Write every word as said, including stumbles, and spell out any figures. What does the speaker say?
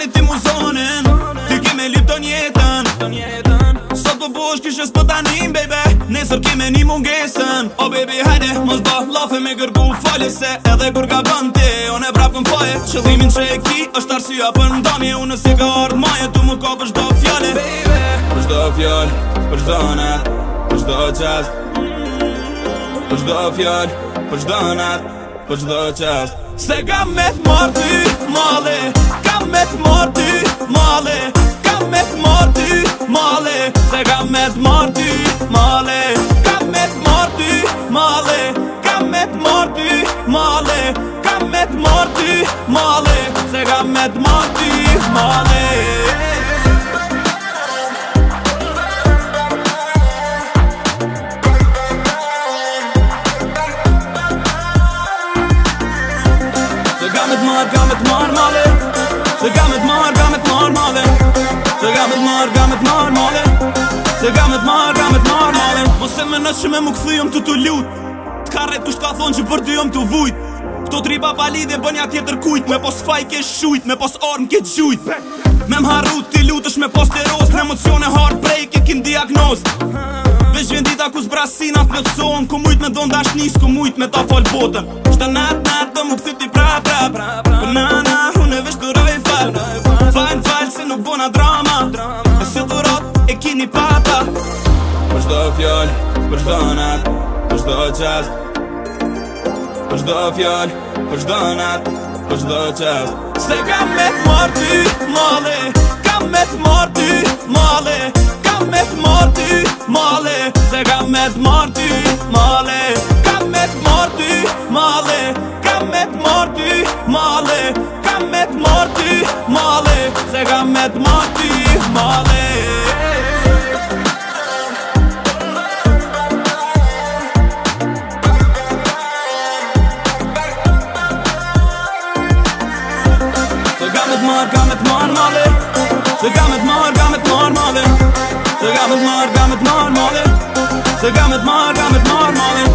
jemi ti muzonin, ti keme lip të njetën. Sot po bosh kishe s'po tanim, baby, nesër keme një mungesën. O baby, hajde, mos do lafe me kërku falje, se edhe kur ka bën ti, unë e prap këm faje. Qëllimin që e ki, është arsyeja për ndamje, unë si ka ardh maje, tu më ka për shdo fjale. Për shdo fjall, për shdo nat, për shdo qast. Për shdo fjall, për shdo nat, për shdo qast. Se kam me t'mar ty, male, kam me t'mar ty, male, kam me t'mar ty, male. Se kam me t'mar ty, male, kam me t'mar ty, male, kam me t'mar ty, male, kam me t'mar ty, male. Se kam me t'mar ty, male. Se kam me t'mar, kam me t'mar, male. Se kam me t'mar, kam me t'mar, male. Se kam me t'mar, kam me t'mar, male. Se kam me t'mar, kam me t'mar, male. Mos e me nësh që me mu këthy jom të të lut. T'karret kusht ka thonë që për ty jom të vujt. Këto tripa pa lidhe bënja tjetër kujt. Me pos faj ke shujt, me pos arm ke gjujt. Me m'harrut ti lutësh me pos të ros. Në emocione heartbreak e kin diagnoz. Vesh vjen dita ku zbrasinat plotësohen. Ku mujt me don dashnis, ku mujt me ta fal botën. Shta nat nat do mu këthy ti pra pra pra. Për nana, unë e vesh të roj fal. Fal fal se nuk bona drama. E se dhurat e kini pata. Për shdo fjall, për shdo nat, për shdo qast. Për shdo fjall, për shdo nat, për shdo qast. Se kam me t'mar ty, male, kam me t'mar ty, male, kam me t'mar ty, male. Se kam me t'mar ty, male, kam me t'mar ty, male, kam me t'mar ty, male, kam me t'mar ty, male. Se kam me t'mar ty, male. Se kam me t'mar, kam me t'mar, male. Se kam me t'mar, kam me t'mar, male. Se kam me t'mar, kam me t'mar, male. Se kam me t'mar, kam me t'mar, male.